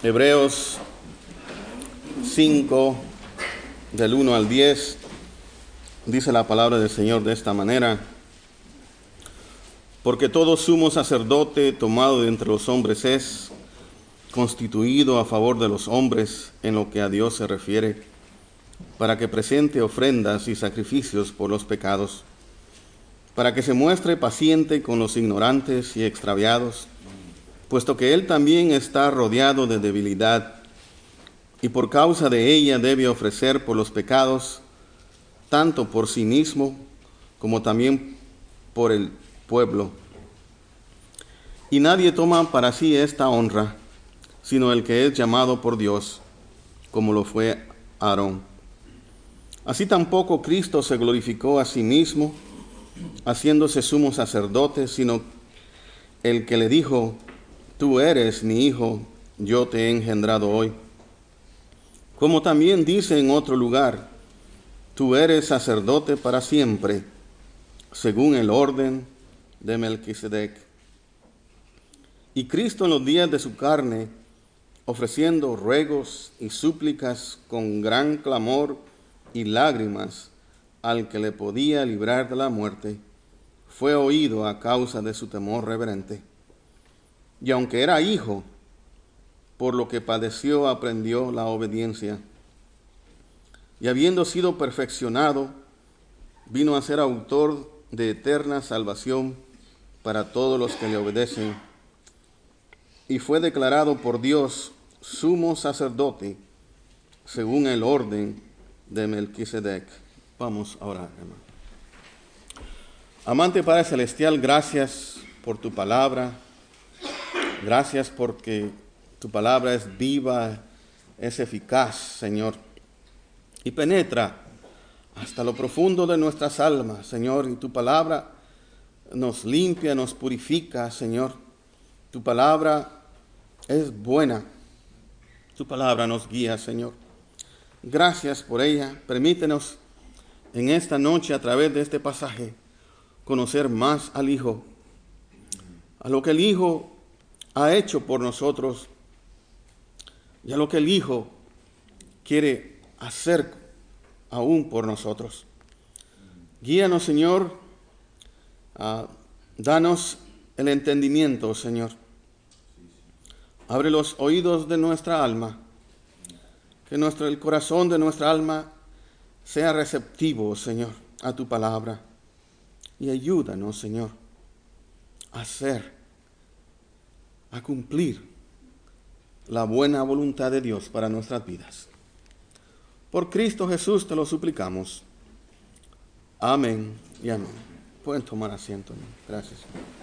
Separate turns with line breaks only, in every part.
Hebreos 5, del 1 al 10, dice la palabra del Señor de esta manera: porque todo sumo sacerdote tomado de entre los hombres es constituido a favor de los hombres en lo que a Dios se refiere, para que presente ofrendas y sacrificios por los pecados, para que se muestre paciente con los ignorantes y extraviados, puesto que él también está rodeado de debilidad, y por causa de ella debe ofrecer por los pecados, tanto por sí mismo como también por el pueblo. Y nadie toma para sí esta honra, sino el que es llamado por Dios, como lo fue Aarón. Así tampoco Cristo se glorificó a sí mismo, haciéndose sumo sacerdote, sino el que le dijo: tú eres mi hijo, yo te he engendrado hoy. Como también dice en otro lugar: tú eres sacerdote para siempre, según el orden de Melquisedec. Y Cristo en los días de su carne, ofreciendo ruegos y súplicas con gran clamor y lágrimas al que le podía librar de la muerte, fue oído a causa de su temor reverente. Y aunque era hijo, por lo que padeció aprendió la obediencia. Y habiendo sido perfeccionado, vino a ser autor de eterna salvación para todos los que le obedecen. Y fue declarado por Dios sumo sacerdote según el orden de Melquisedec. Vamos a orar, hermano. Amante Padre Celestial, gracias por tu palabra. Gracias porque tu palabra es viva, es eficaz, Señor, y penetra hasta lo profundo de nuestras almas, Señor. Y tu palabra nos limpia, nos purifica, Señor. Tu palabra es buena. Tu palabra nos guía, Señor. Gracias por ella. Permítenos en esta noche, a través de este pasaje, conocer más al Hijo, a lo que el Hijo ha hecho por nosotros y a lo que el Hijo quiere hacer aún por nosotros. Guíanos, Señor, danos el entendimiento, Señor. Abre los oídos de nuestra alma, que el corazón de nuestra alma sea receptivo, Señor, a tu palabra. Y ayúdanos, Señor, a cumplir la buena voluntad de Dios para nuestras vidas. Por Cristo Jesús te lo suplicamos. Amén y amén. Pueden tomar asiento, ¿no? Gracias.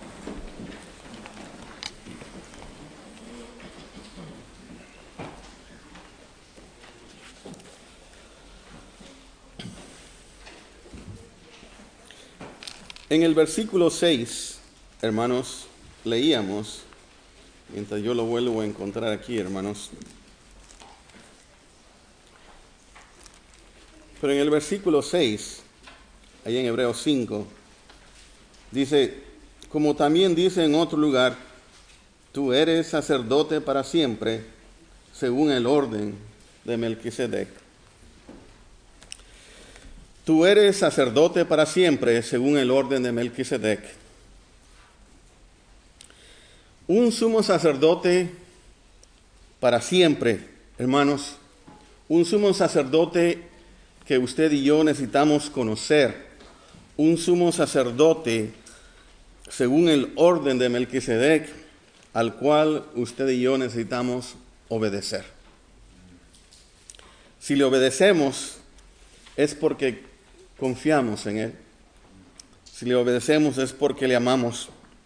En el versículo 6, hermanos, leíamos, mientras yo lo vuelvo a encontrar aquí, hermanos. Pero en el versículo 6, ahí en Hebreos 5, dice: como también dice en otro lugar, tú eres sacerdote para siempre, según el orden de Melquisedec. Tú eres sacerdote para siempre, según el orden de Melquisedec. Un sumo sacerdote para siempre, hermanos. Un sumo sacerdote que usted y yo necesitamos conocer. Un sumo sacerdote según el orden de Melquisedec, al cual usted y yo necesitamos obedecer. Si le obedecemos, es porque confiamos en Él. Si le obedecemos, es porque le amamos.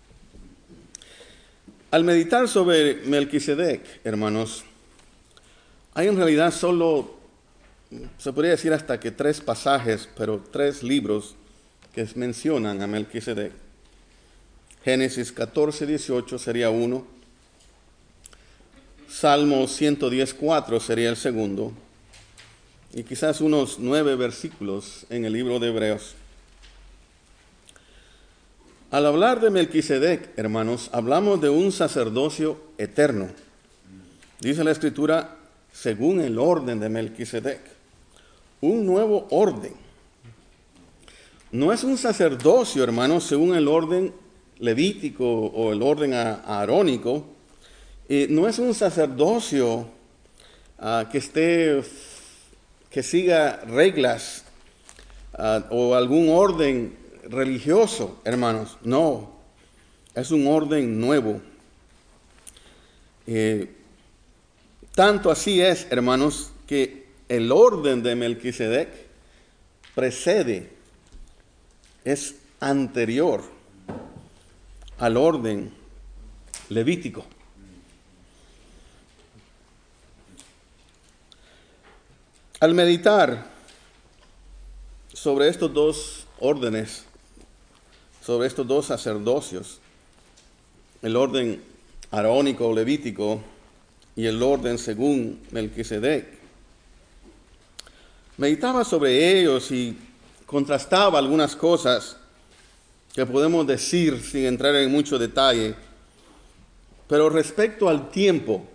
Al meditar sobre Melquisedec, hermanos, hay en realidad solo, se podría decir hasta que 3 pasajes, pero 3 libros que mencionan a Melquisedec. Génesis 14, 18 sería uno. Salmo 110:4 sería el segundo. Y quizás unos 9 versículos en el libro de Hebreos. Al hablar de Melquisedec, hermanos, hablamos de un sacerdocio eterno, Dice la Escritura, según el orden de Melquisedec. Un nuevo orden. No es un sacerdocio, hermanos, según el orden levítico o el orden aarónico. No es un sacerdocio que siga reglas o algún orden religioso, hermanos. No, es un orden nuevo. Tanto así es, hermanos, que el orden de Melquisedec es anterior al orden levítico. Al meditar sobre estos dos órdenes, sobre estos dos sacerdocios, el orden arónico o levítico y el orden según Melquisedec, meditaba sobre ellos y contrastaba algunas cosas que podemos decir sin entrar en mucho detalle, pero respecto al tiempo,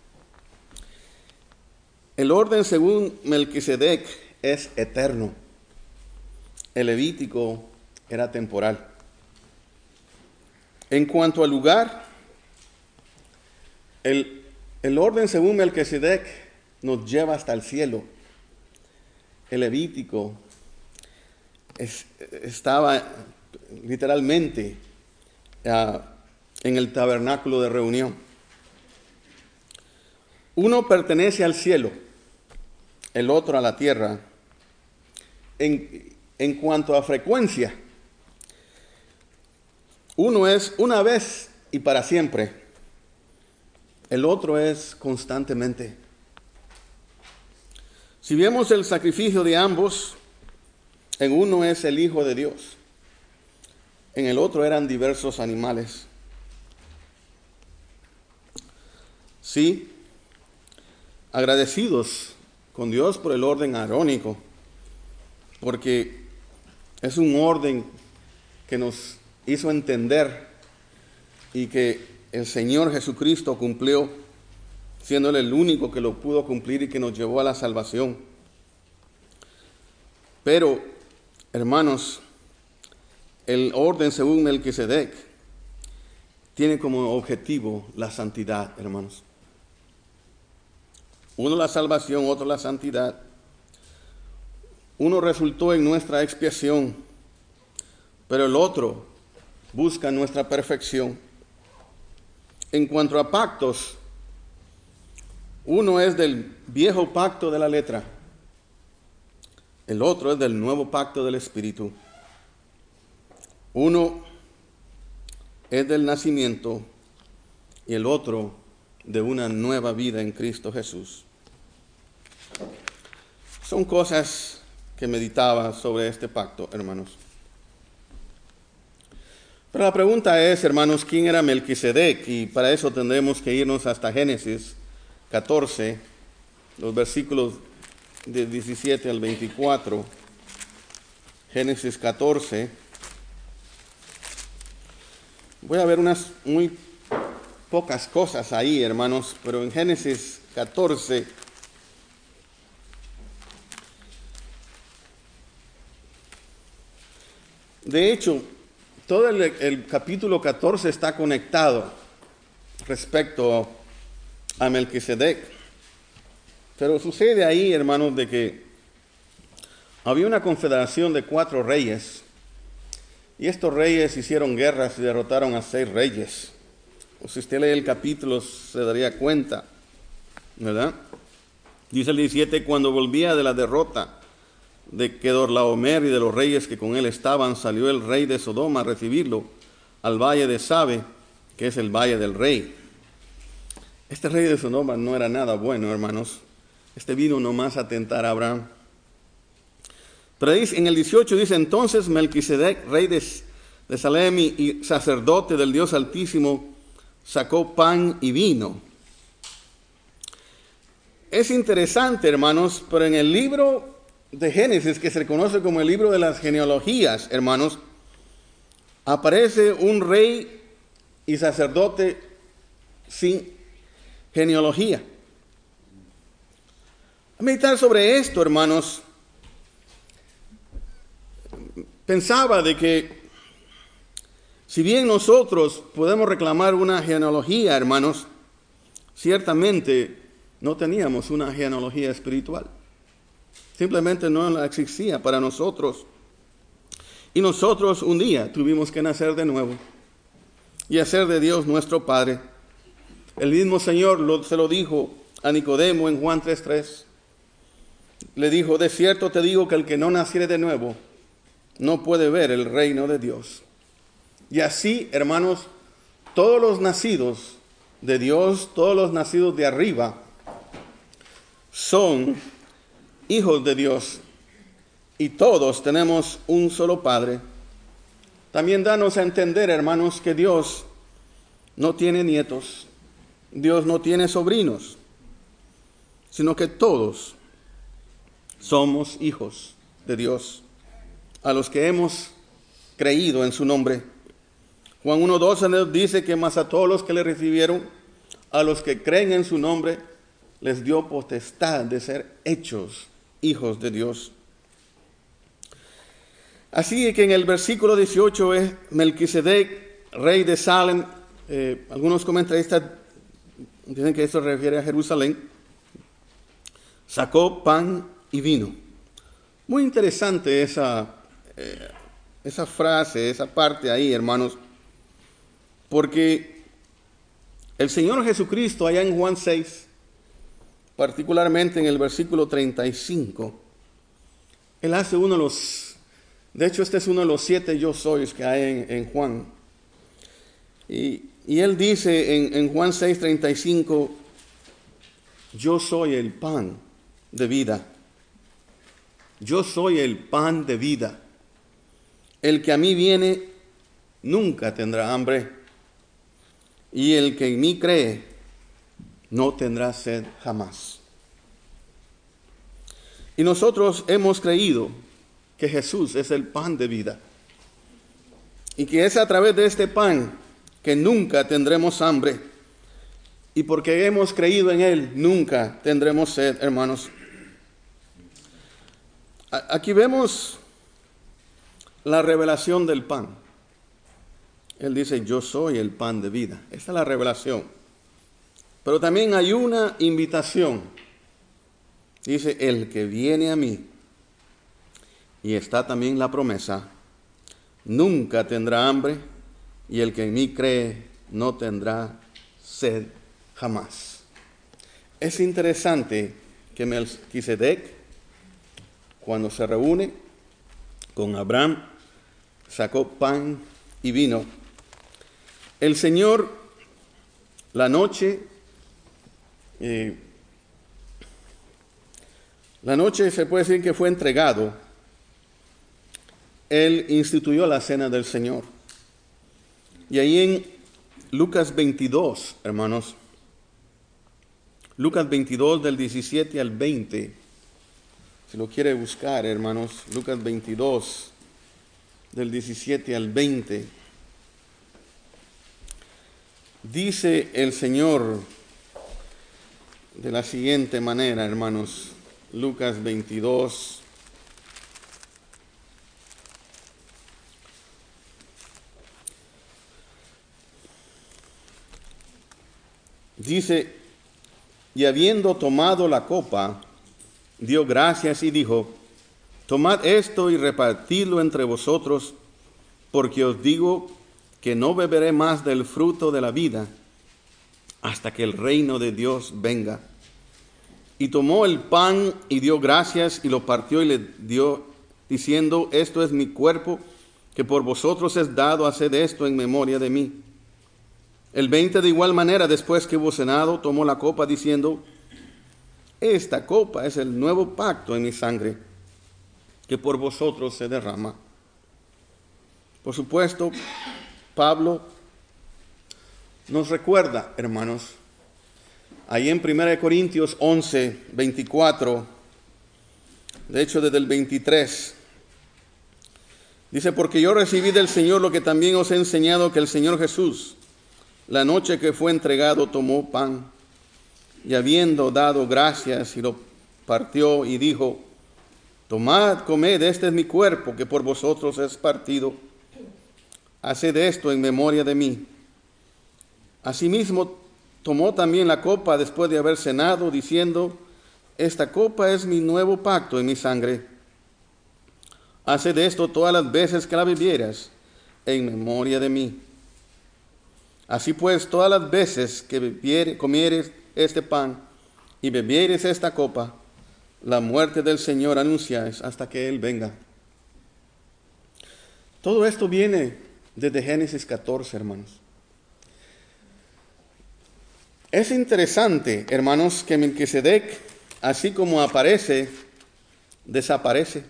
el orden según Melquisedec es eterno. El levítico era temporal. En cuanto al lugar, el orden según Melquisedec nos lleva hasta el cielo. El levítico estaba literalmente en el tabernáculo de reunión. Uno pertenece al cielo, el otro a la tierra. En cuanto a frecuencia, uno es una vez y para siempre, el otro es constantemente. Si vemos el sacrificio de ambos, en uno es el Hijo de Dios, en el otro eran diversos animales. Sí, agradecidos con Dios por el orden arónico, porque es un orden que nos hizo entender y que el Señor Jesucristo cumplió, siendo Él el único que lo pudo cumplir y que nos llevó a la salvación. Pero, hermanos, el orden según Melquisedec tiene como objetivo la santidad, hermanos. Uno la salvación, otro la santidad. Uno resultó en nuestra expiación, pero el otro busca nuestra perfección. En cuanto a pactos, uno es del viejo pacto de la letra, el otro es del nuevo pacto del Espíritu. Uno es del nacimiento y el otro de una nueva vida en Cristo Jesús. Son cosas que meditaba sobre este pacto, hermanos. Pero la pregunta es, hermanos, ¿quién era Melquisedec? Y para eso tendremos que irnos hasta Génesis 14, los versículos de 17 al 24. Génesis 14. Voy a ver unas muy pocas cosas ahí, hermanos, pero en Génesis 14, de hecho, todo el capítulo 14 está conectado respecto a Melquisedec. Pero sucede ahí, hermanos, de que había una confederación de 4 reyes, y estos reyes hicieron guerras y derrotaron a 6 reyes. Si usted lee el capítulo se daría cuenta, ¿verdad? Dice el 17, cuando volvía de la derrota de Kedorlaomer y de los reyes que con él estaban, salió el rey de Sodoma a recibirlo al valle de Sabe, que es el valle del rey. Este rey de Sodoma no era nada bueno, hermanos. Este vino nomás a tentar a Abraham. Pero dice, en el 18 dice, entonces Melquisedec, rey de Salem y sacerdote del Dios Altísimo, sacó pan y vino. Es interesante, hermanos, pero en el libro de Génesis, que se conoce como el libro de las genealogías, hermanos, aparece un rey y sacerdote sin genealogía. meditar sobre esto, hermanos, pensaba de que si bien nosotros podemos reclamar una genealogía, hermanos, ciertamente no teníamos una genealogía espiritual. Simplemente no la existía para nosotros. Y nosotros un día tuvimos que nacer de nuevo y hacer de Dios nuestro Padre. El mismo Señor se lo dijo a Nicodemo en Juan 3:3. Le dijo, de cierto te digo que el que no naciere de nuevo no puede ver el reino de Dios. Y así, hermanos, todos los nacidos de Dios, todos los nacidos de arriba, son hijos de Dios. Y todos tenemos un solo Padre. También danos a entender, hermanos, que Dios no tiene nietos, Dios no tiene sobrinos, sino que todos somos hijos de Dios, a los que hemos creído en su nombre. Juan 1:12 nos dice que más a todos los que le recibieron, a los que creen en su nombre, les dio potestad de ser hechos hijos de Dios. Así que en el versículo 18 es Melquisedec, rey de Salem. Algunos comentaristas dicen que esto se refiere a Jerusalén. Sacó pan y vino. Muy interesante esa frase, esa parte ahí, hermanos, porque el Señor Jesucristo allá en Juan 6, particularmente en el versículo 35, Él hace uno de los, de hecho este es uno de los 7 yo sois que hay en Juan, y Él dice en Juan 6:35, yo soy el pan de vida, yo soy el pan de vida, el que a mí viene nunca tendrá hambre, y el que en mí cree no tendrá sed jamás. Y nosotros hemos creído que Jesús es el pan de vida, y que es a través de este pan que nunca tendremos hambre, y porque hemos creído en Él, nunca tendremos sed, hermanos. Aquí vemos la revelación del pan. Él dice, yo soy el pan de vida. Esta es la revelación. Pero también hay una invitación. Dice, el que viene a mí, y está también la promesa, nunca tendrá hambre, y el que en mí cree no tendrá sed jamás. Es interesante que Melquisedec, cuando se reúne con Abraham, sacó pan y vino. El Señor, la noche se puede decir que fue entregado. Él instituyó la cena del Señor. Y ahí en Lucas 22, hermanos, Lucas 22 del 17 al 20, si lo quiere buscar, hermanos, Lucas 22 del 17 al 20, dice el Señor de la siguiente manera, hermanos, Lucas 22, dice, y habiendo tomado la copa, dio gracias y dijo, tomad esto y repartidlo entre vosotros, porque os digo que no beberé más del fruto de la vida hasta que el reino de Dios venga. Y tomó el pan y dio gracias y lo partió y le dio, diciendo, esto es mi cuerpo, que por vosotros es dado, haced esto en memoria de mí. El 20 de igual manera, después que hubo cenado, tomó la copa, diciendo, esta copa es el nuevo pacto en mi sangre, que por vosotros se derrama. Por supuesto, Pablo nos recuerda, hermanos, ahí en 1 Corintios 11, 24, de hecho desde el 23, dice, porque yo recibí del Señor lo que también os he enseñado, que el Señor Jesús, la noche que fue entregado, tomó pan, y habiendo dado gracias y lo partió y dijo: tomad, comed, este es mi cuerpo que por vosotros es partido. Haced esto en memoria de mí. Asimismo, tomó también la copa después de haber cenado, diciendo: esta copa es mi nuevo pacto en mi sangre. Haced esto todas las veces que la bebieras en memoria de mí. Así pues, todas las veces que comieres este pan y bebieres esta copa, la muerte del Señor anunciáis hasta que Él venga. Todo esto viene desde Génesis 14, hermanos. Es interesante, hermanos, que Melquisedec, así como aparece, desaparece.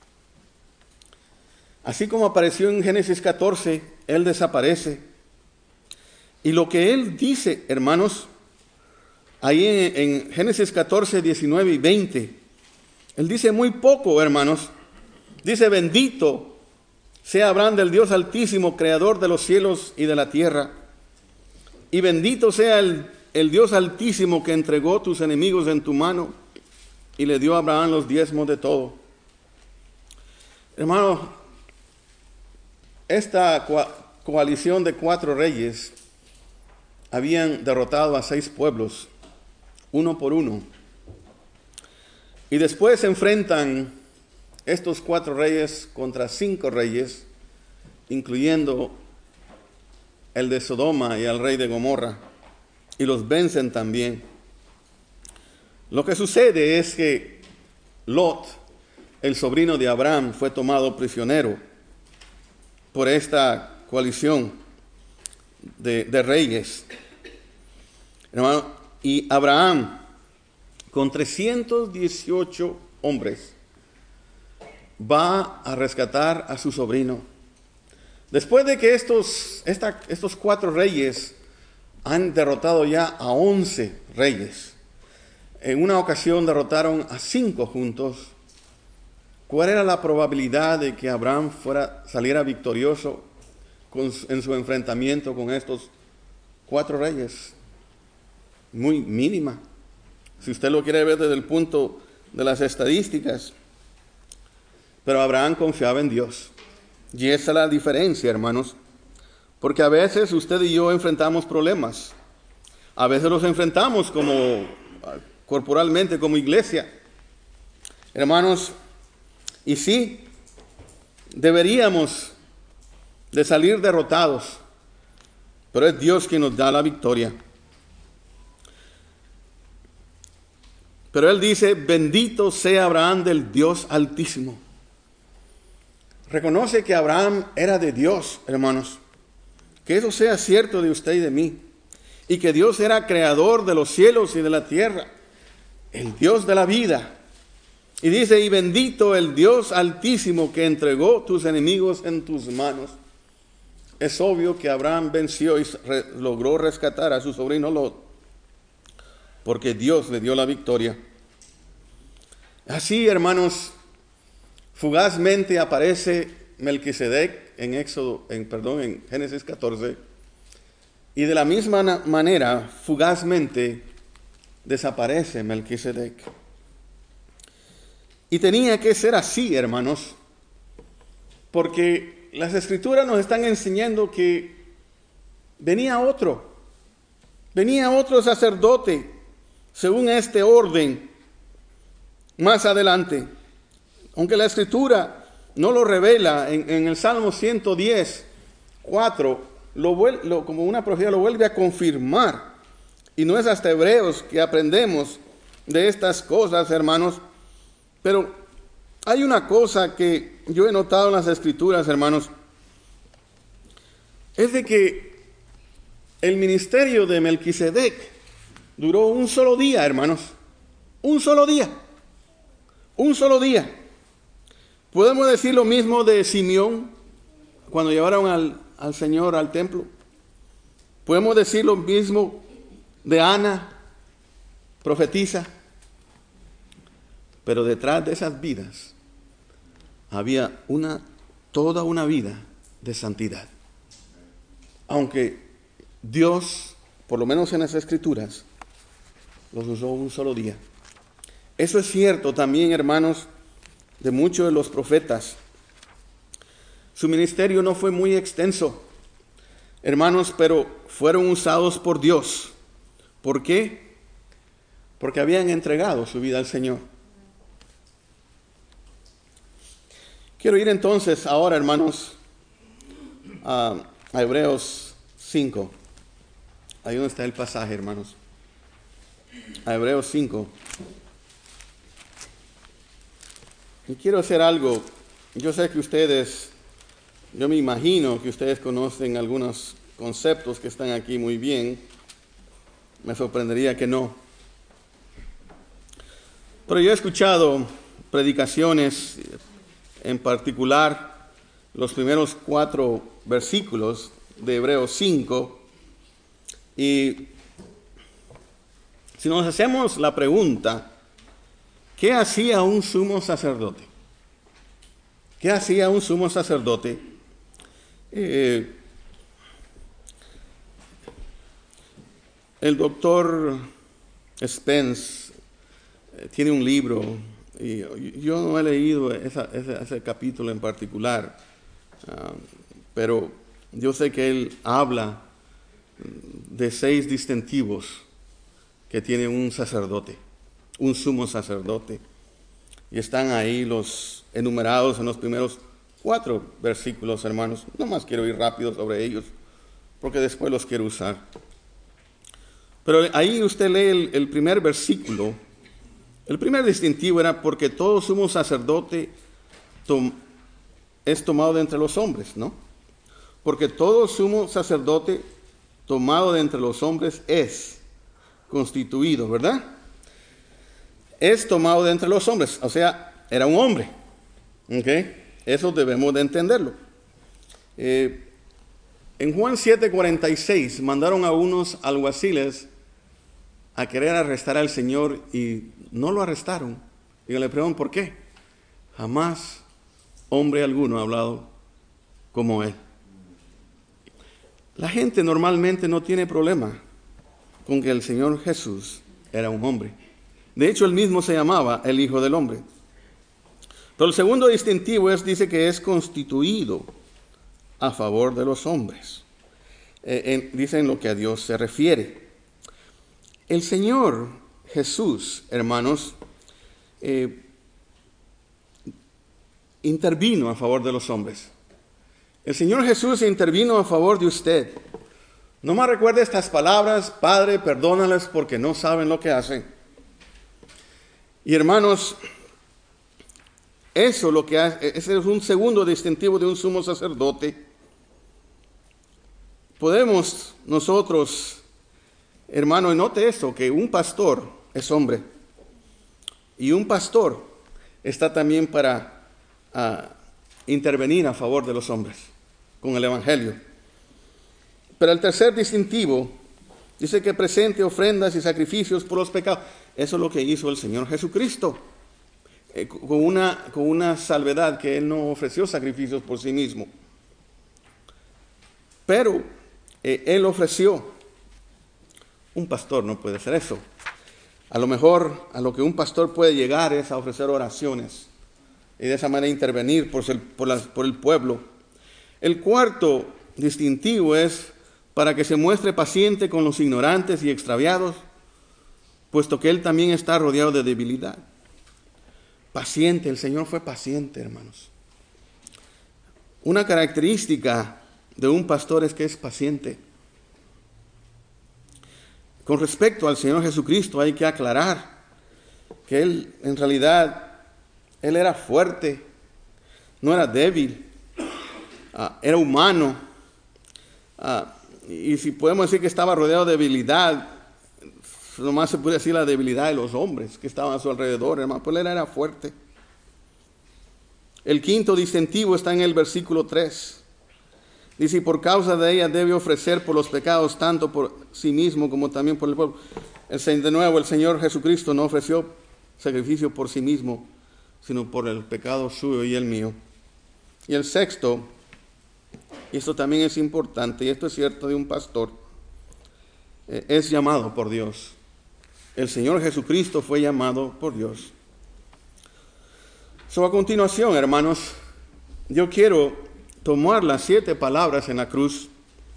Así como apareció en Génesis 14, Él desaparece. Y lo que Él dice, hermanos, ahí en Génesis 14, 19 y 20, Él dice muy poco, hermanos. Dice: bendito sea Abraham del Dios Altísimo, creador de los cielos y de la tierra. Y bendito sea el Dios Altísimo que entregó tus enemigos en tu mano y le dio a Abraham los diezmos de todo. Hermano, esta coalición de 4 reyes habían derrotado a 6 pueblos, uno por uno. Y después se enfrentan estos 4 reyes contra 5 reyes, incluyendo el de Sodoma y al rey de Gomorra, y los vencen también. Lo que sucede es que Lot, el sobrino de Abraham, fue tomado prisionero por esta coalición de reyes. Hermano, y Abraham, con 318 hombres, va a rescatar a su sobrino. Después de que estos 4 reyes han derrotado ya a 11 reyes, en una ocasión derrotaron a 5 juntos, ¿cuál era la probabilidad de que Abraham saliera victorioso en su enfrentamiento con estos 4 reyes? Muy mínima, si usted lo quiere ver desde el punto de las estadísticas. Pero Abraham confiaba en Dios. Y esa es la diferencia, hermanos. Porque a veces usted y yo enfrentamos problemas. A veces los enfrentamos corporalmente, como iglesia. Hermanos, y sí, deberíamos de salir derrotados. Pero es Dios quien nos da la victoria. Pero Él dice: bendito sea Abraham del Dios Altísimo. Reconoce que Abraham era de Dios, hermanos. Que eso sea cierto de usted y de mí. Y que Dios era creador de los cielos y de la tierra. El Dios de la vida. Y dice: y bendito el Dios Altísimo que entregó tus enemigos en tus manos. Es obvio que Abraham venció y logró rescatar a su sobrino Lot, porque Dios le dio la victoria. Así, hermanos, fugazmente aparece Melquisedec en Génesis 14, y de la misma manera, fugazmente, desaparece Melquisedec. Y tenía que ser así, hermanos, porque las Escrituras nos están enseñando que venía otro sacerdote, según este orden, más adelante. Aunque la Escritura no lo revela, en el Salmo 110, 4, como una profecía lo vuelve a confirmar. Y no es hasta Hebreos que aprendemos de estas cosas, hermanos. Pero hay una cosa que yo he notado en las Escrituras, hermanos, es de que el ministerio de Melquisedec duró un solo día, hermanos. Un solo día. Un solo día. Podemos decir lo mismo de Simeón cuando llevaron al Señor al templo. Podemos decir lo mismo de Ana, profetisa. Pero detrás de esas vidas había toda una vida de santidad. Aunque Dios, por lo menos en las Escrituras, los usó un solo día. Eso es cierto también, hermanos, de muchos de los profetas. Su ministerio no fue muy extenso, hermanos, pero fueron usados por Dios. ¿Por qué? Porque habían entregado su vida al Señor. Quiero ir entonces ahora, hermanos, a Hebreos 5. Ahí donde está el pasaje, hermanos. A Hebreos 5. Y quiero hacer algo. Yo sé que yo me imagino que ustedes conocen algunos conceptos que están aquí muy bien. Me sorprendería que no. Pero yo he escuchado predicaciones, en particular los primeros 4 versículos de Hebreos 5. Y si nos hacemos la pregunta, ¿qué hacía un sumo sacerdote? ¿Qué hacía un sumo sacerdote? El doctor Spence tiene un libro, y yo no he leído ese capítulo en particular, pero yo sé que él habla de 6 distintivos que tiene un sacerdote, un sumo sacerdote, y están ahí los enumerados en los primeros 4 versículos, hermanos. No más quiero ir rápido sobre ellos, porque después los quiero usar. Pero ahí usted lee el primer versículo. El primer distintivo era porque todo sumo sacerdote es tomado de entre los hombres, ¿no? Porque todo sumo sacerdote tomado de entre los hombres es constituido, ¿verdad? Es tomado de entre los hombres, o sea, era un hombre. ¿Ok? Eso debemos de entenderlo. En Juan 7:46 mandaron a unos alguaciles a querer arrestar al Señor y no lo arrestaron. Y le preguntan, ¿por qué? Jamás hombre alguno ha hablado como él. La gente normalmente no tiene problema con que el Señor Jesús era un hombre. De hecho, él mismo se llamaba el Hijo del Hombre. Pero el segundo distintivo dice que es constituido a favor de los hombres. Dice en lo que a Dios se refiere. El Señor Jesús, hermanos, intervino a favor de los hombres. El Señor Jesús intervino a favor de usted. No me recuerde estas palabras: Padre, perdónales porque no saben lo que hacen. Y hermanos, ese es un segundo distintivo de un sumo sacerdote. Podemos nosotros, hermano, y note esto, que un pastor es hombre. Y un pastor está también para intervenir a favor de los hombres con el Evangelio. Pero el tercer distintivo dice que presente ofrendas y sacrificios por los pecados. Eso es lo que hizo el Señor Jesucristo. Con una salvedad, que Él no ofreció sacrificios por sí mismo. Pero Él ofreció. Un pastor no puede hacer eso. A lo mejor a lo que un pastor puede llegar es a ofrecer oraciones y de esa manera intervenir por el pueblo. El cuarto distintivo es para que se muestre paciente con los ignorantes y extraviados, puesto que Él también está rodeado de debilidad. Paciente, el Señor fue paciente, hermanos. Una característica de un pastor es que es paciente. Con respecto al Señor Jesucristo hay que aclarar que Él, en realidad, Él era fuerte, no era débil, era humano. Y si podemos decir que estaba rodeado de debilidad, nomás se puede decir la debilidad de los hombres que estaban a su alrededor, hermano, pues Él era fuerte. El quinto distintivo está en el versículo 3. Dice, y por causa de ella debe ofrecer por los pecados tanto por sí mismo como también por el pueblo. De nuevo, el Señor Jesucristo no ofreció sacrificio por sí mismo, sino por el pecado suyo y el mío. Y el sexto, y esto también es importante, y esto es cierto de un pastor, es llamado por Dios. el Señor Jesucristo fue llamado por Dios. A continuación, hermanos, yo quiero tomar las 7 palabras en la cruz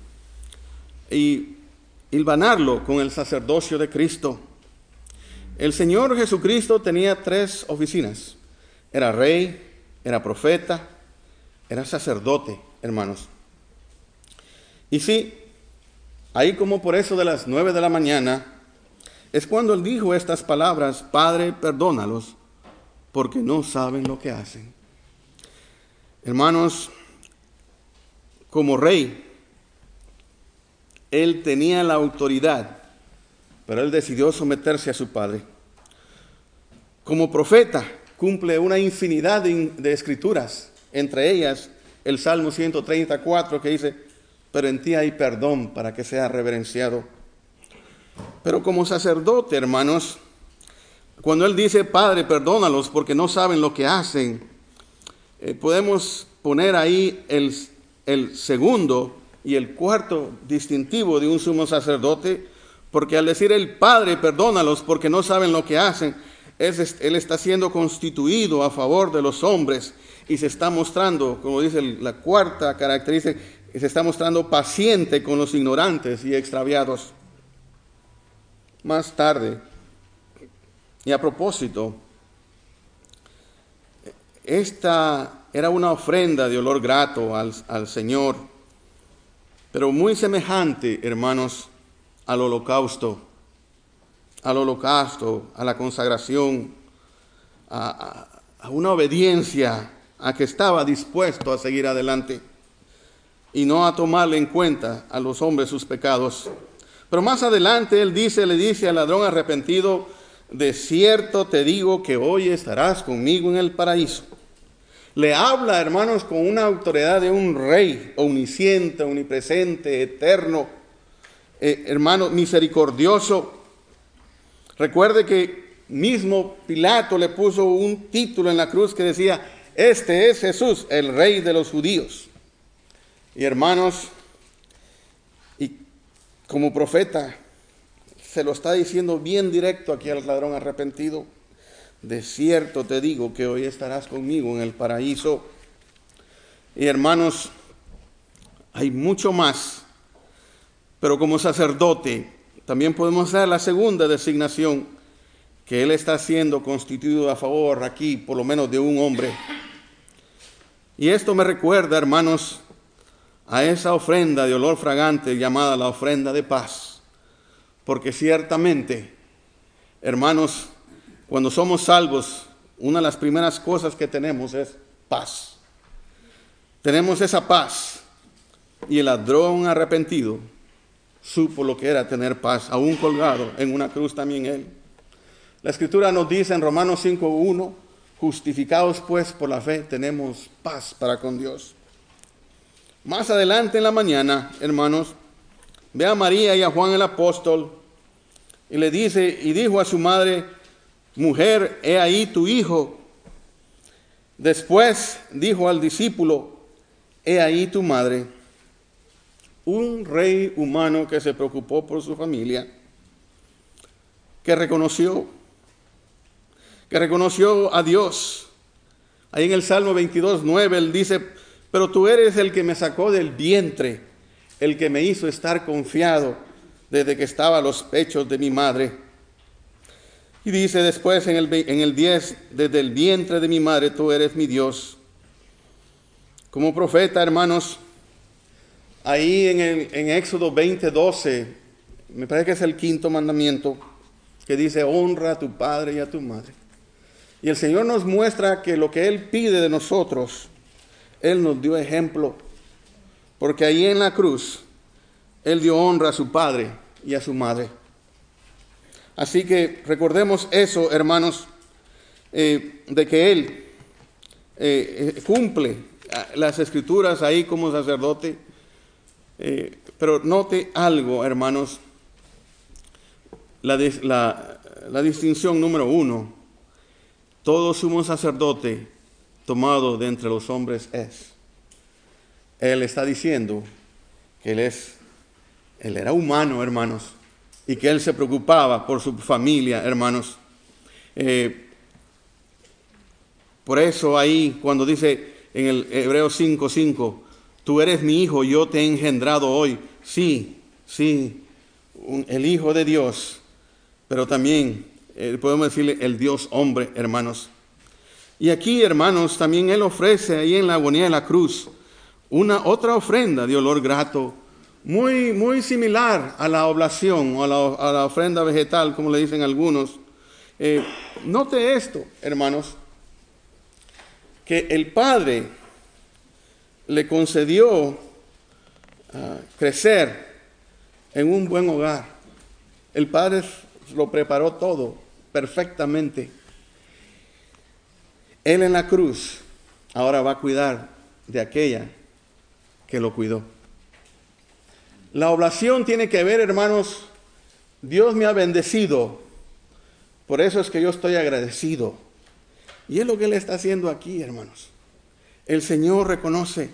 y hilvanarlo con el sacerdocio de Cristo. El Señor Jesucristo tenía 3 oficinas. Era rey, era profeta, era sacerdote, hermanos. Y sí, ahí como por eso de las 9 de la mañana, es cuando Él dijo estas palabras: Padre, perdónalos, porque no saben lo que hacen. Hermanos, como rey, Él tenía la autoridad, pero Él decidió someterse a su Padre. Como profeta, cumple una infinidad de escrituras, entre ellas el Salmo 134 que dice: pero en ti hay perdón para que sea reverenciado. Pero como sacerdote, hermanos, cuando Él dice: Padre, perdónalos porque no saben lo que hacen, podemos poner ahí el segundo y el cuarto distintivo de un sumo sacerdote, porque al decir el Padre, perdónalos porque no saben lo que hacen, Él está siendo constituido a favor de los hombres y se está mostrando, como dice la cuarta característica, se está mostrando paciente con los ignorantes y extraviados. Más tarde, y a propósito, esta era una ofrenda de olor grato al Señor, pero muy semejante, hermanos, al holocausto, a la consagración, a una obediencia a que estaba dispuesto a seguir adelante y no a tomarle en cuenta a los hombres sus pecados. Pero más adelante Él le dice al ladrón arrepentido: de cierto te digo que hoy estarás conmigo en el paraíso. Le habla, hermanos, con una autoridad de un rey omnisciente, omnipresente, eterno, hermano, misericordioso. Recuerde que mismo Pilato le puso un título en la cruz que decía: este es Jesús, el Rey de los judíos. Y hermanos, y como profeta, se lo está diciendo bien directo aquí al ladrón arrepentido: de cierto te digo que hoy estarás conmigo en el paraíso. Y hermanos, hay mucho más, pero como sacerdote también podemos hacer la segunda designación, que Él está siendo constituido a favor aquí, por lo menos de un hombre. Y esto me recuerda, hermanos, a esa ofrenda de olor fragante llamada la ofrenda de paz. Porque ciertamente, hermanos, cuando somos salvos, una de las primeras cosas que tenemos es paz. Tenemos esa paz. Y el ladrón arrepentido supo lo que era tener paz, aún colgado en una cruz también él. La Escritura nos dice en Romanos 5:1: justificados pues por la fe, tenemos paz para con Dios. Más adelante en la mañana, hermanos, ve a María y a Juan el apóstol y le dice, y dijo a su madre: mujer, he ahí tu hijo. Después dijo al discípulo: he ahí tu madre. Un rey humano que se preocupó por su familia, que reconoció a Dios. Ahí en el Salmo 22:9 Él dice: pero tú eres el que me sacó del vientre, el que me hizo estar confiado desde que estaba a los pechos de mi madre. Y dice después en el 10: desde el vientre de mi madre tú eres mi Dios. Como profeta, hermanos, ahí en Éxodo 20:12, me parece que es el 5º mandamiento, que dice: honra a tu padre y a tu madre. Y el Señor nos muestra que lo que Él pide de nosotros, Él nos dio ejemplo, porque ahí en la cruz Él dio honra a su padre y a su madre. Así que recordemos eso, hermanos, de que Él cumple las Escrituras ahí como sacerdote. Pero note algo, hermanos, la distinción número 1: todo sumo sacerdote tomado de entre los hombres es. Él está diciendo que Él era humano, hermanos, y que Él se preocupaba por su familia, hermanos. Por eso ahí cuando dice en el Hebreos 5:5, tú eres mi hijo, yo te he engendrado hoy. Sí, el Hijo de Dios, pero también podemos decirle el Dios hombre, hermanos. Y aquí, hermanos, también Él ofrece ahí en la agonía de la cruz otra ofrenda de olor grato, muy similar a la oblación o a la ofrenda vegetal, como le dicen algunos. Note esto, hermanos, que el Padre le concedió crecer en un buen hogar. El Padre lo preparó todo perfectamente. Él en la cruz ahora va a cuidar de aquella que lo cuidó. La oblación tiene que ver, hermanos, Dios me ha bendecido, por eso es que yo estoy agradecido. Y es lo que Él está haciendo aquí, hermanos. El Señor reconoce,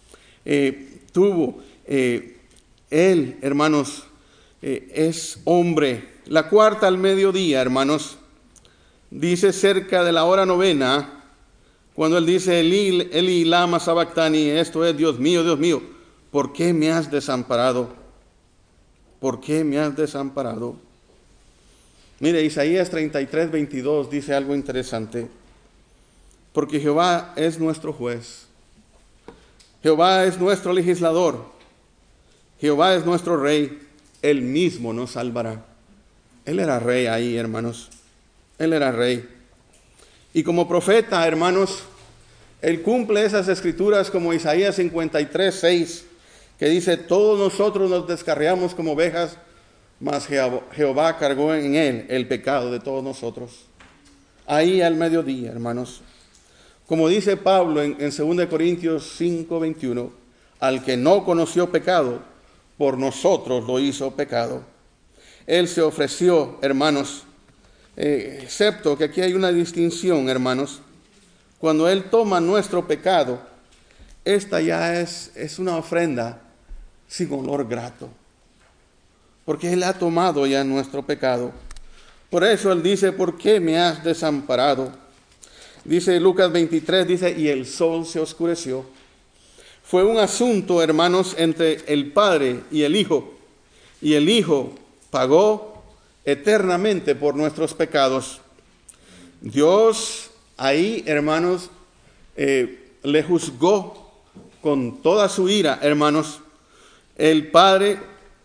Él, hermanos, es hombre. La cuarta al mediodía, hermanos, dice cerca de la hora novena, cuando Él dice, Eli, Eli, lama sabactani, esto es, Dios mío, ¿por qué me has desamparado? ¿Por qué me has desamparado? Mire, Isaías 33:22 dice algo interesante. Porque Jehová es nuestro juez. Jehová es nuestro legislador. Jehová es nuestro rey. Él mismo nos salvará. Él era rey ahí, hermanos. Él era rey. Y como profeta, hermanos, Él cumple esas escrituras como Isaías 53:6, que dice, todos nosotros nos descarriamos como ovejas, mas Jehová cargó en Él el pecado de todos nosotros. Ahí al mediodía, hermanos. Como dice Pablo en 2 Corintios 5:21, al que no conoció pecado, por nosotros lo hizo pecado. Él se ofreció, hermanos, excepto que aquí hay una distinción, hermanos. Cuando Él toma nuestro pecado, esta ya es una ofrenda sin olor grato, porque Él ha tomado ya nuestro pecado. Por eso Él dice, ¿por qué me has desamparado? Dice Lucas 23, dice, y el sol se oscureció. Fue un asunto, hermanos, entre el Padre y el Hijo. Y el Hijo pagó eternamente por nuestros pecados. Dios ahí, hermanos, le juzgó con toda su ira, hermanos. El Padre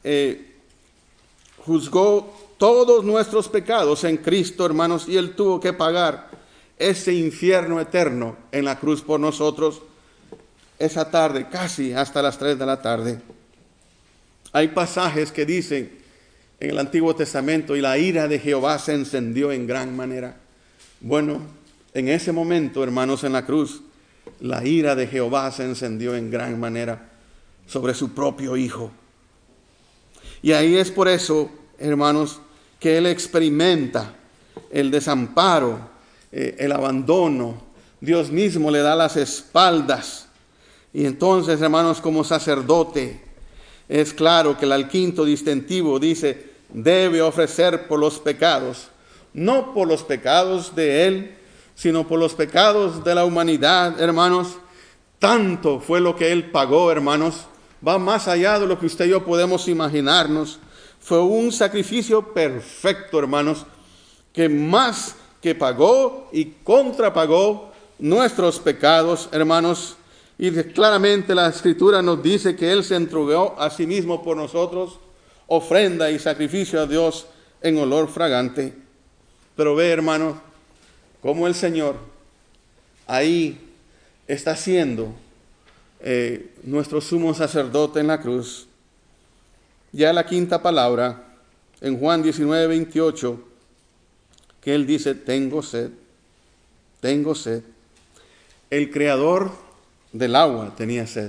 juzgó todos nuestros pecados en Cristo, hermanos, y Él tuvo que pagar ese infierno eterno en la cruz por nosotros esa tarde, casi hasta las 3 de la tarde. Hay pasajes que dicen en el Antiguo Testamento, y la ira de Jehová se encendió en gran manera. Bueno, en ese momento, hermanos, en la cruz, la ira de Jehová se encendió en gran manera sobre su propio Hijo. Y ahí es por eso, hermanos, que Él experimenta el desamparo, el abandono. Dios mismo le da las espaldas. Y entonces, hermanos, como sacerdote, es claro que el quinto distintivo dice, debe ofrecer por los pecados, no por los pecados de Él, sino por los pecados de la humanidad, hermanos. Tanto fue lo que Él pagó, hermanos, va más allá de lo que usted y yo podemos imaginarnos. Fue un sacrificio perfecto, hermanos, que más que pagó y contrapagó nuestros pecados, hermanos. Y claramente la Escritura nos dice que Él se entregó a sí mismo por nosotros, ofrenda y sacrificio a Dios en olor fragante. Pero ve, hermano, cómo el Señor ahí está siendo nuestro sumo sacerdote en la cruz. Ya la quinta palabra, en Juan 19:28, que Él dice, tengo sed, tengo sed. El creador del agua tenía sed.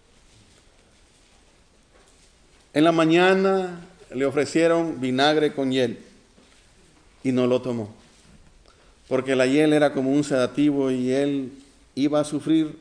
En la mañana le ofrecieron vinagre con hiel y no lo tomó, porque la hiel era como un sedativo y él iba a sufrir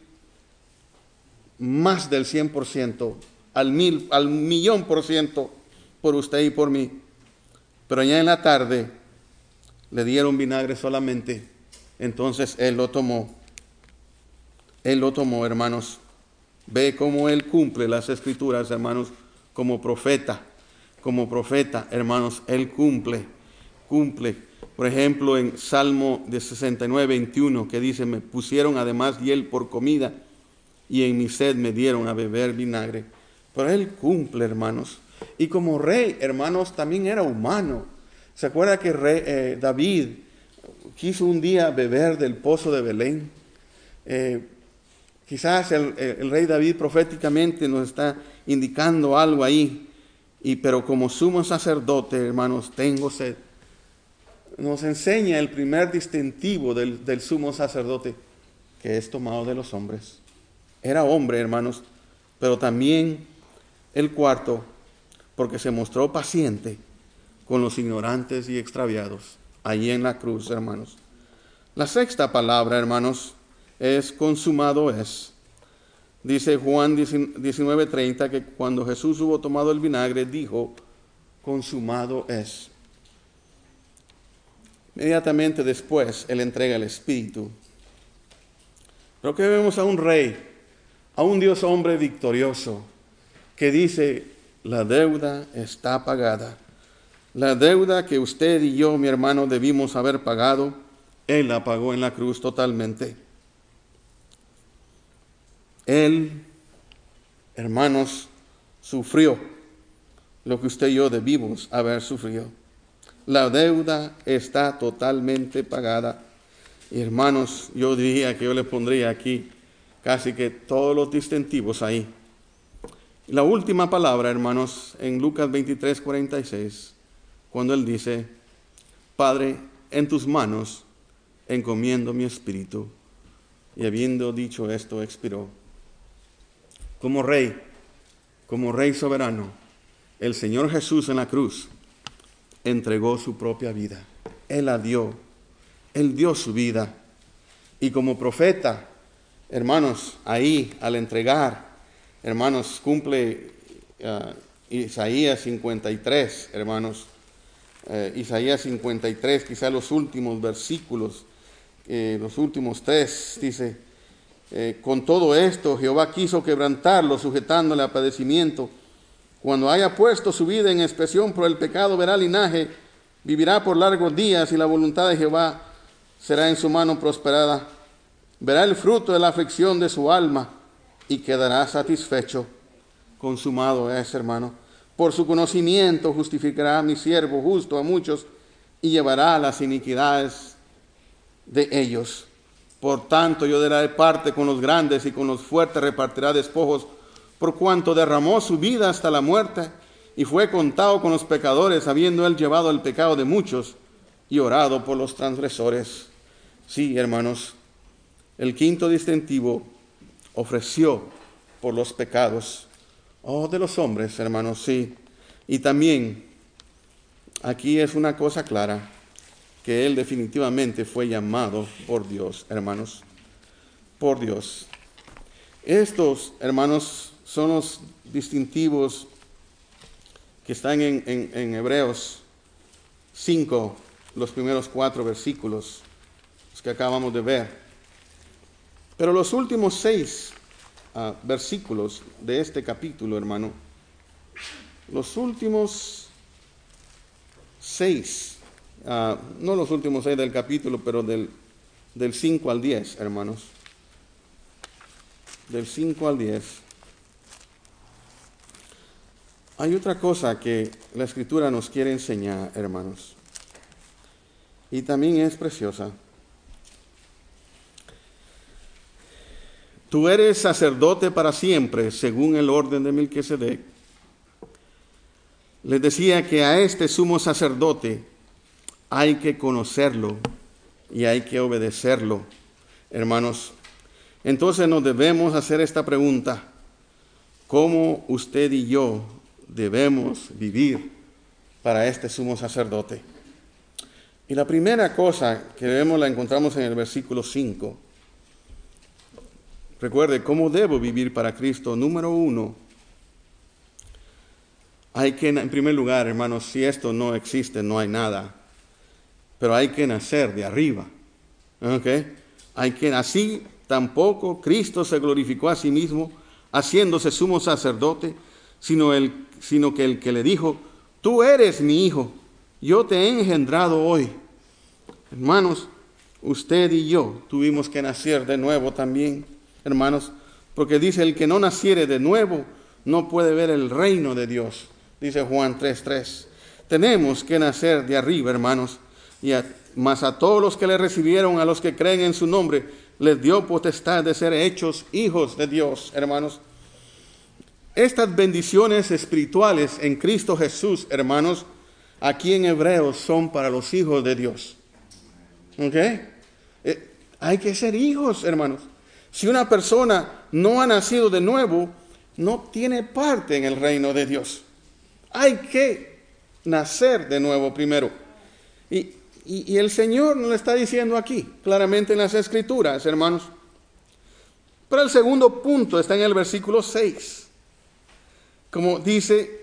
más del 100%, al 1000%, por usted y por mí. pero ya en la tarde le dieron vinagre solamente. Entonces él lo tomó. Él lo tomó, hermanos. Ve cómo él cumple las escrituras, hermanos, como profeta. Como profeta, hermanos, él cumple. Por ejemplo, en Salmo de 69, 21, que dice, me pusieron además hiel por comida, y en mi sed me dieron a beber vinagre. Pero él cumple, hermanos. Y como rey, hermanos, también era humano. ¿Se acuerda que David quiso un día beber del pozo de Belén? Quizás el rey David proféticamente nos está indicando algo ahí. Pero como sumo sacerdote, hermanos, tengo sed. Nos enseña el primer distintivo del sumo sacerdote, que es tomado de los hombres. Era hombre, hermanos, pero también el cuarto, porque se mostró paciente con los ignorantes y extraviados, allí en la cruz, hermanos. La sexta palabra, hermanos, es consumado es. Dice Juan 19:30 que cuando Jesús hubo tomado el vinagre, dijo, consumado es. Inmediatamente después, Él entrega el Espíritu. Pero que vemos a un rey, a un Dios hombre victorioso, que dice, la deuda está pagada. La deuda que usted y yo, mi hermano, debimos haber pagado, Él la pagó en la cruz totalmente. Él, hermanos, sufrió lo que usted y yo debimos haber sufrido. La deuda está totalmente pagada. Y hermanos, yo diría que yo le pondría aquí casi que todos los distintivos ahí. La última palabra, hermanos, en Lucas 23:46, cuando Él dice, Padre, en tus manos encomiendo mi espíritu. Y habiendo dicho esto, expiró. Como rey soberano, el Señor Jesús en la cruz entregó su propia vida. Él la dio. Él dio su vida. Y como profeta, hermanos, ahí al entregar, hermanos, cumple Isaías 53, hermanos. Isaías 53, quizá los últimos versículos, los últimos 3, dice, con todo esto Jehová quiso quebrantarlo, sujetándole a padecimiento. Cuando haya puesto su vida en expiación por el pecado, verá linaje, vivirá por largos días, y la voluntad de Jehová será en su mano prosperada. Verá el fruto de la aflicción de su alma y quedará satisfecho. Consumado es, hermano. Por su conocimiento justificará a mi siervo justo a muchos y llevará las iniquidades de ellos. Por tanto, yo daré parte con los grandes y con los fuertes repartirá despojos, por cuanto derramó su vida hasta la muerte y fue contado con los pecadores, habiendo él llevado el pecado de muchos y orado por los transgresores. Sí, hermanos, el quinto distintivo, ofreció por los pecados de los hombres, hermanos, sí. Y también aquí es una cosa clara, que él definitivamente fue llamado por Dios, hermanos, por Dios. Estos, hermanos, son los distintivos que están en Hebreos 5, los primeros 4 versículos, los que acabamos de ver. Pero los últimos 6 versículos de este capítulo, hermano, los últimos 6, no los últimos 6 del capítulo, pero del 5 al 10, hermanos. Del 5 al 10. Hay otra cosa que la Escritura nos quiere enseñar, hermanos, y también es preciosa. Tú eres sacerdote para siempre, según el orden de Melquisedec. Les decía que a este sumo sacerdote hay que conocerlo y hay que obedecerlo, hermanos. Entonces nos debemos hacer esta pregunta: ¿cómo usted y yo debemos vivir para este sumo sacerdote? Y la primera cosa que vemos la encontramos en el versículo 5. Recuerde, ¿cómo debo vivir para Cristo? Número 1, Hay que, en primer lugar, hermanos, si esto no existe, no hay nada. Pero hay que nacer de arriba. ¿Ok? Así tampoco Cristo se glorificó a sí mismo, haciéndose sumo sacerdote, sino que el que le dijo, tú eres mi hijo, yo te he engendrado hoy. Hermanos, usted y yo tuvimos que nacer de nuevo también, hermanos, porque dice, el que no naciere de nuevo no puede ver el reino de Dios, dice Juan 3:3. Tenemos que nacer de arriba, hermanos, mas a todos los que le recibieron, a los que creen en su nombre, les dio potestad de ser hechos hijos de Dios, hermanos. Estas bendiciones espirituales en Cristo Jesús, hermanos, aquí en Hebreos son para los hijos de Dios. ¿Ok? Hay que ser hijos, hermanos. Si una persona no ha nacido de nuevo, no tiene parte en el reino de Dios. Hay que nacer de nuevo primero. Y el Señor nos lo está diciendo aquí, claramente en las Escrituras, hermanos. Pero el segundo punto está en el versículo 6. Como dice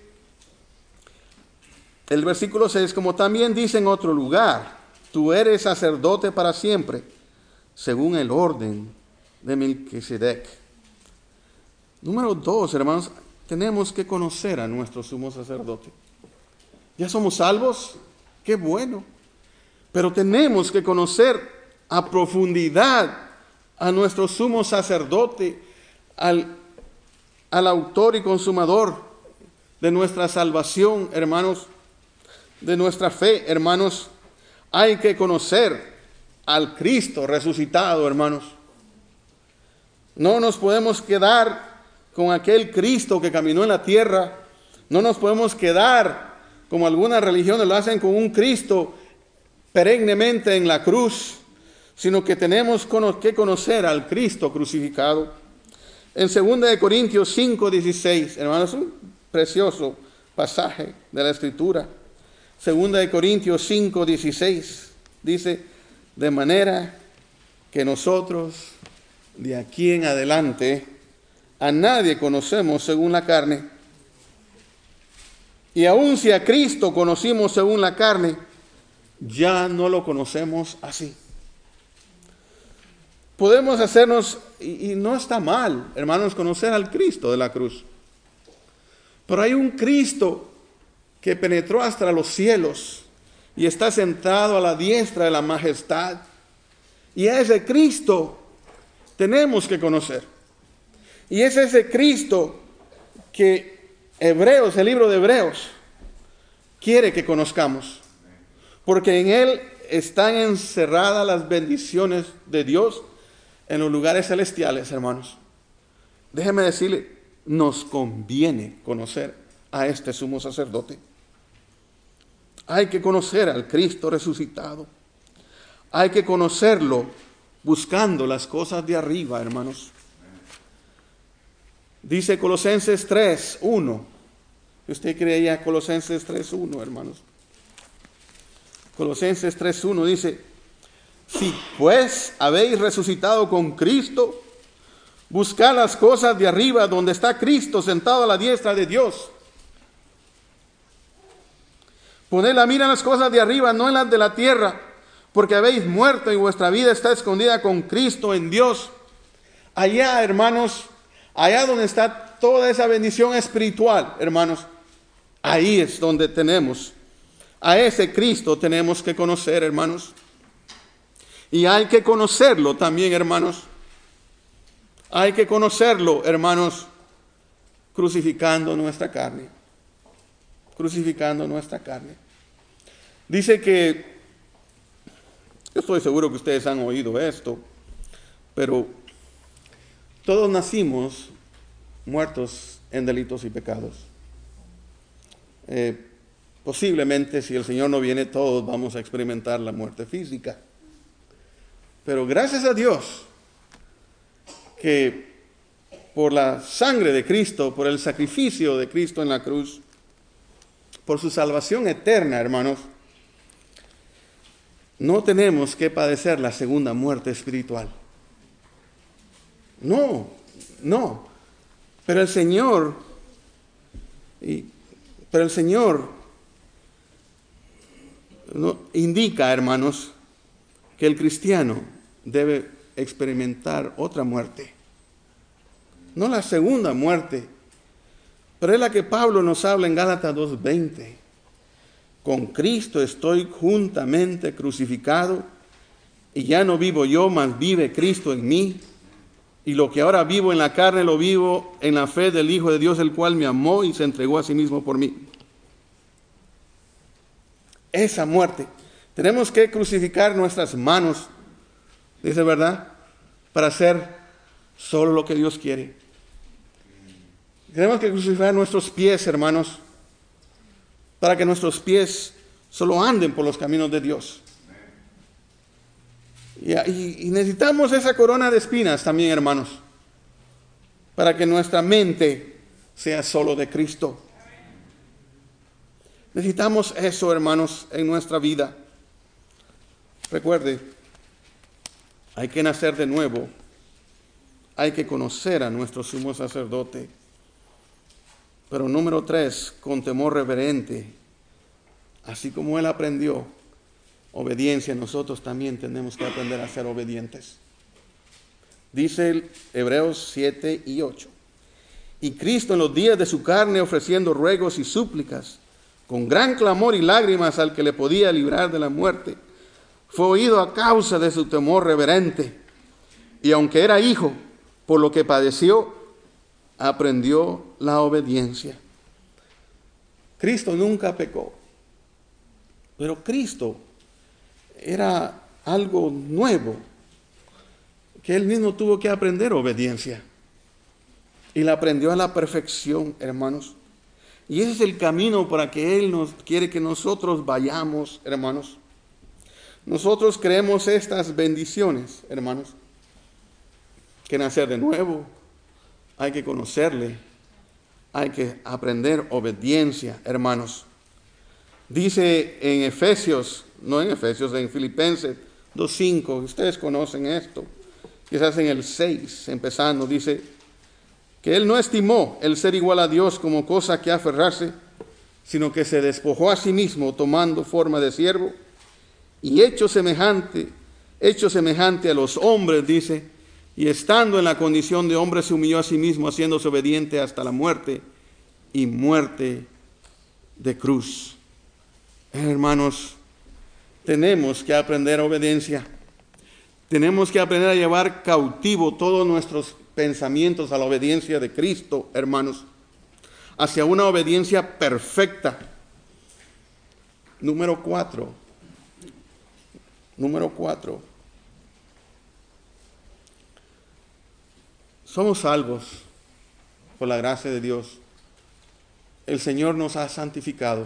el versículo 6, como también dice en otro lugar, tú eres sacerdote para siempre, según el orden de Melquisedec. Número 2, hermanos, tenemos que conocer a nuestro sumo sacerdote. ¿Ya somos salvos? ¡Qué bueno! Pero tenemos que conocer a profundidad a nuestro sumo sacerdote, al autor y consumador de nuestra salvación, hermanos, de nuestra fe, hermanos. Hay que conocer al Cristo resucitado, hermanos. No nos podemos quedar con aquel Cristo que caminó en la tierra. No nos podemos quedar, como algunas religiones lo hacen, con un Cristo perennemente en la cruz, sino que tenemos que conocer al Cristo crucificado. En 2 Corintios 5:16, hermanos, un precioso pasaje de la Escritura. 2 Corintios 5:16 dice, de manera que nosotros de aquí en adelante a nadie conocemos según la carne. Y aun si a Cristo conocimos según la carne, ya no lo conocemos así. Podemos hacernos, y no está mal, hermanos, conocer al Cristo de la cruz. Pero hay un Cristo que penetró hasta los cielos y está sentado a la diestra de la majestad. Y a ese Cristo tenemos que conocer. Y es ese Cristo que Hebreos, el libro de Hebreos, quiere que conozcamos. Porque en Él están encerradas las bendiciones de Dios en los lugares celestiales, hermanos. Déjeme decirle, nos conviene conocer a este sumo sacerdote. Hay que conocer al Cristo resucitado. Hay que conocerlo buscando las cosas de arriba, hermanos. Dice Colosenses 3:1. Usted creía Colosenses 3:1, hermanos. Colosenses 3:1 dice, si pues habéis resucitado con Cristo, buscad las cosas de arriba donde está Cristo sentado a la diestra de Dios. Poned la mira en las cosas de arriba, no en las de la tierra, porque habéis muerto y vuestra vida está escondida con Cristo en Dios. Allá, hermanos, allá donde está toda esa bendición espiritual, hermanos, ahí es donde tenemos a ese Cristo, tenemos que conocer, hermanos. Y hay que conocerlo también, hermanos. Hay que conocerlo, hermanos, crucificando nuestra carne. Crucificando nuestra carne. Dice que, yo estoy seguro que ustedes han oído esto, pero todos nacimos muertos en delitos y pecados. Posiblemente, si el Señor no viene, todos vamos a experimentar la muerte física. Pero gracias a Dios que por la sangre de Cristo, por el sacrificio de Cristo en la cruz, por su salvación eterna, hermanos, no tenemos que padecer la segunda muerte espiritual. No. Pero el Señor, y Pero el Señor indica, hermanos, que el cristiano debe experimentar otra muerte. No la segunda muerte, pero es la que Pablo nos habla en Gálatas 2:20. Con Cristo estoy juntamente crucificado, y ya no vivo yo, mas vive Cristo en mí. Y lo que ahora vivo en la carne, lo vivo en la fe del Hijo de Dios, el cual me amó y se entregó a sí mismo por mí. Esa muerte. Tenemos que crucificar nuestras manos, dice, ¿verdad? Para hacer solo lo que Dios quiere. Tenemos que crucificar nuestros pies, hermanos, para que nuestros pies solo anden por los caminos de Dios. Y necesitamos esa corona de espinas también, hermanos, para que nuestra mente sea solo de Cristo. Necesitamos eso, hermanos, en nuestra vida. Recuerde, hay que nacer de nuevo. Hay que conocer a nuestro sumo sacerdote. Pero número 3, con temor reverente. Así como Él aprendió obediencia, nosotros también tenemos que aprender a ser obedientes. Dice Hebreos 7:8. Y Cristo en los días de su carne, ofreciendo ruegos y súplicas, con gran clamor y lágrimas al que le podía librar de la muerte, fue oído a causa de su temor reverente. Y aunque era hijo, por lo que padeció, aprendió la obediencia. Cristo nunca pecó, pero Cristo era algo nuevo, que Él mismo tuvo que aprender obediencia. Y la aprendió a la perfección, hermanos. Y ese es el camino para que Él nos quiere que nosotros vayamos, hermanos. Nosotros creemos estas bendiciones, hermanos. Que nacer de nuevo, hay que conocerle, hay que aprender obediencia, hermanos. Dice en Efesios, no en Efesios, en Filipenses 2:5, ustedes conocen esto, quizás en el 6, empezando, dice que Él no estimó el ser igual a Dios como cosa que aferrarse, sino que se despojó a sí mismo tomando forma de siervo y hecho semejante a los hombres, dice, y estando en la condición de hombre se humilló a sí mismo, haciéndose obediente hasta la muerte y muerte de cruz. Hermanos, tenemos que aprender obediencia. Tenemos que aprender a llevar cautivo todos nuestros pensamientos a la obediencia de Cristo, hermanos, hacia una obediencia perfecta. Número 4. Somos salvos por la gracia de Dios. El Señor nos ha santificado.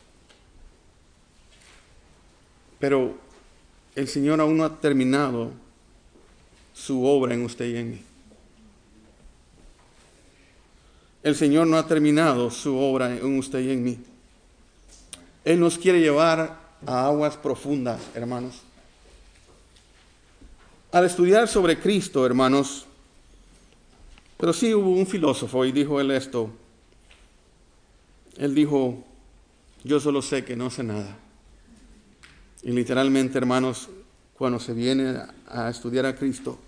Pero el Señor aún no ha terminado su obra en usted y en mí. El Señor no ha terminado su obra en usted y en mí. Él nos quiere llevar a aguas profundas, hermanos. Al estudiar sobre Cristo, hermanos, pero sí hubo un filósofo y dijo él esto. Él dijo, yo solo sé que no sé nada. Y literalmente, hermanos, cuando se viene a estudiar a Cristo,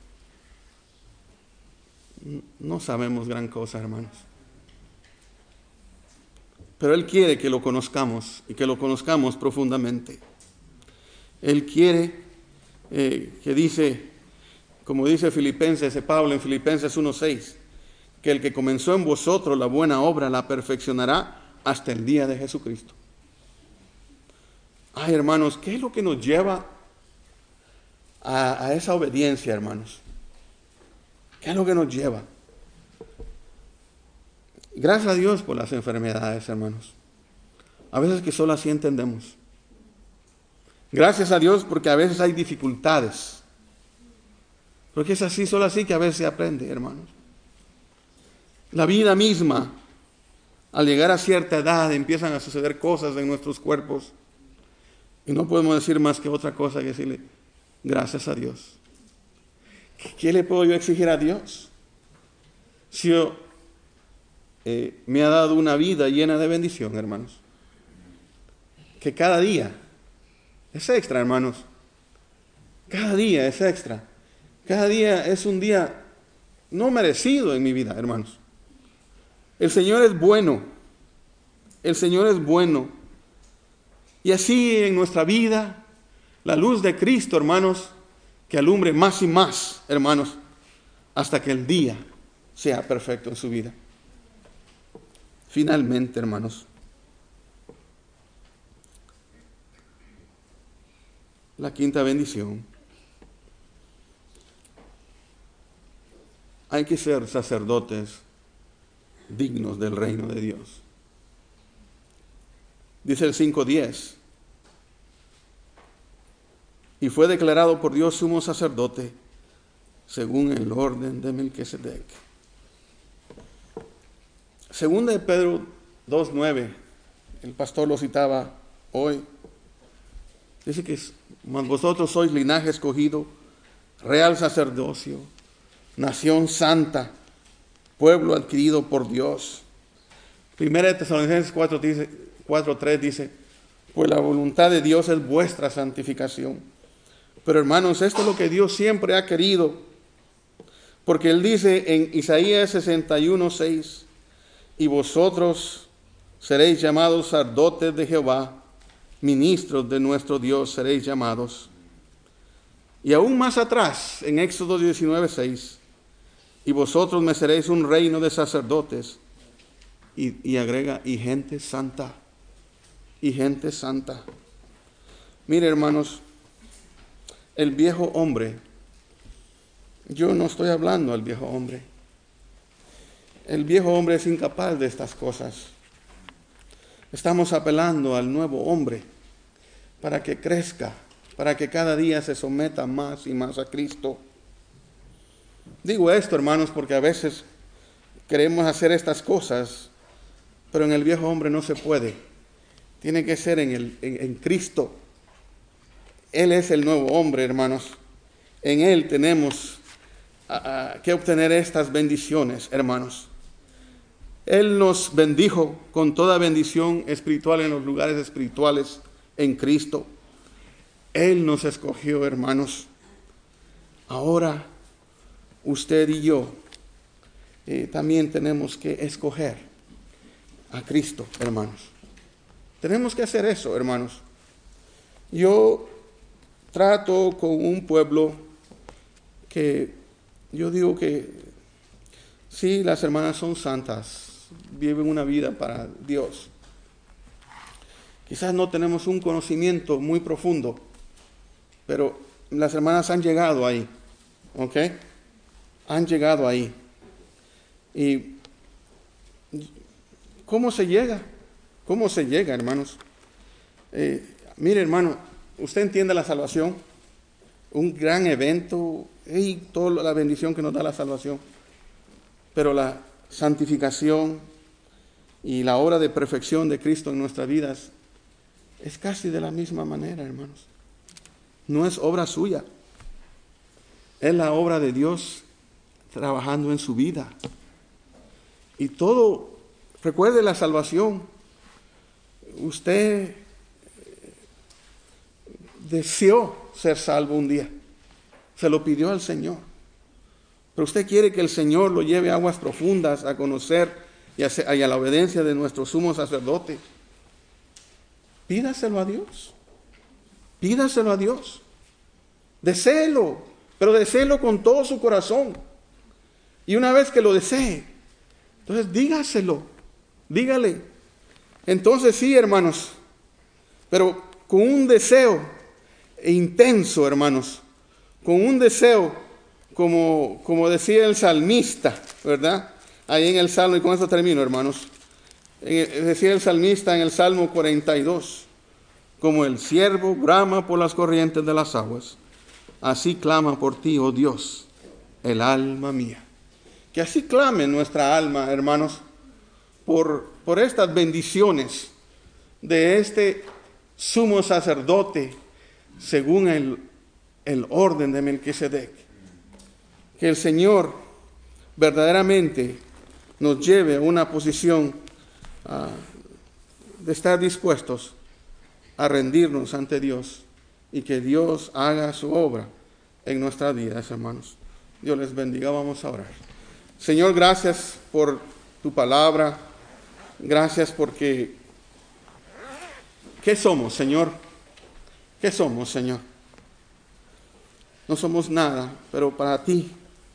no sabemos gran cosa, hermanos. Pero Él quiere que lo conozcamos y que lo conozcamos profundamente. Él quiere que dice, como dice Filipenses, Pablo en Filipenses 1:6, que el que comenzó en vosotros la buena obra la perfeccionará hasta el día de Jesucristo. Ay, hermanos, ¿qué es lo que nos lleva a esa obediencia, hermanos? ¿Qué es lo que nos lleva? Gracias a Dios por las enfermedades, hermanos. A veces que solo así entendemos. Gracias a Dios porque a veces hay dificultades. Porque es así, solo así que a veces se aprende, hermanos. La vida misma, al llegar a cierta edad, empiezan a suceder cosas en nuestros cuerpos. Y no podemos decir más que otra cosa que decirle, gracias a Dios. ¿Qué le puedo yo exigir a Dios? Si me ha dado una vida llena de bendición, hermanos. Que cada día es extra, hermanos. Cada día es extra. Cada día es un día no merecido en mi vida, hermanos. El Señor es bueno. El Señor es bueno. Y así en nuestra vida, la luz de Cristo, hermanos, que alumbre más y más, hermanos, hasta que el día sea perfecto en su vida. Finalmente, hermanos, la quinta bendición. Hay que ser sacerdotes dignos del reino de Dios. Dice el 5:10. Y fue declarado por Dios sumo sacerdote según el orden de Melquisedec. Segunda de Pedro 2:9, el pastor lo citaba hoy. Dice que vosotros sois linaje escogido, real sacerdocio, nación santa, pueblo adquirido por Dios. Primera de Tesalonicenses 4:3 dice, pues la voluntad de Dios es vuestra santificación. Pero hermanos, esto es lo que Dios siempre ha querido, porque Él dice en Isaías 61:6, y vosotros seréis llamados sacerdotes de Jehová, ministros de nuestro Dios seréis llamados. Y aún más atrás, en Éxodo 19:6, y vosotros me seréis un reino de sacerdotes, y agrega, y gente santa, y gente santa. Mire, hermanos, el viejo hombre, yo no estoy hablando al viejo hombre. El viejo hombre es incapaz de estas cosas. Estamos apelando al nuevo hombre para que crezca, para que cada día se someta más y más a Cristo. Digo esto, hermanos, porque a veces queremos hacer estas cosas, pero en el viejo hombre no se puede. Tiene que ser en Cristo. Él es el nuevo hombre, hermanos. En Él tenemos que obtener estas bendiciones, hermanos. Él nos bendijo con toda bendición espiritual en los lugares espirituales en Cristo. Él nos escogió, hermanos. Ahora, usted y yo también tenemos que escoger a Cristo, hermanos. Tenemos que hacer eso, hermanos. Yo trato con un pueblo que yo digo que sí, las hermanas son santas, viven una vida para Dios. Quizás no tenemos un conocimiento muy profundo, pero las hermanas han llegado ahí, ¿ok? Han llegado ahí. ¿Y cómo se llega? ¿Cómo se llega, hermanos? Mire, hermano, usted entiende la salvación, un gran evento y toda la bendición que nos da la salvación, pero la santificación y la obra de perfección de Cristo en nuestras vidas es casi de la misma manera, hermanos. No es obra suya, es la obra de Dios trabajando en su vida. Y todo, recuerde la salvación. Usted deseó ser salvo un día, se lo pidió al Señor, pero usted quiere que el Señor lo lleve a aguas profundas a conocer y a la obediencia de nuestro sumo sacerdote. Pídaselo a Dios, pídaselo a Dios, deséelo, pero deséelo con todo su corazón. Y una vez que lo desee, entonces dígaselo, dígale. Entonces sí, hermanos, pero con un deseo intenso, hermanos, con un deseo como decía el salmista, ¿verdad? Ahí en el Salmo, y con esto termino, hermanos. Decía el salmista en el Salmo 42, como el ciervo brama por las corrientes de las aguas, así clama por ti, oh Dios, el alma mía. Que así clame nuestra alma, hermanos, por estas bendiciones de este sumo sacerdote según el orden de Melquisedec. Que el Señor verdaderamente nos lleve a una posición de estar dispuestos a rendirnos ante Dios y que Dios haga su obra en nuestras vidas, hermanos. Dios les bendiga. Vamos a orar. Señor, gracias por tu palabra. Gracias porque ¿qué somos, Señor? ¿Qué somos, Señor? No somos nada, pero para ti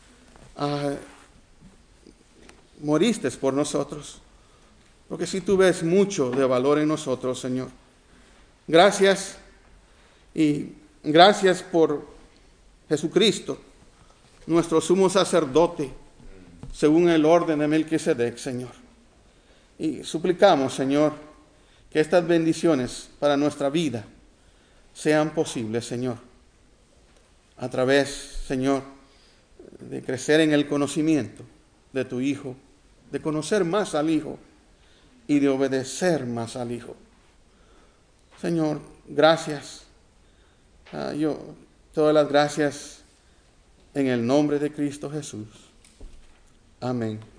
moriste por nosotros. Porque si tú ves mucho de valor en nosotros, Señor. Gracias y gracias por Jesucristo, nuestro sumo sacerdote, según el orden de Melquisedec, Señor. Y suplicamos, Señor, que estas bendiciones para nuestra vida sean posibles, Señor, a través, Señor, de crecer en el conocimiento de tu Hijo, de conocer más al Hijo y de obedecer más al Hijo. Señor, gracias. Yo todas las gracias en el nombre de Cristo Jesús. Amén.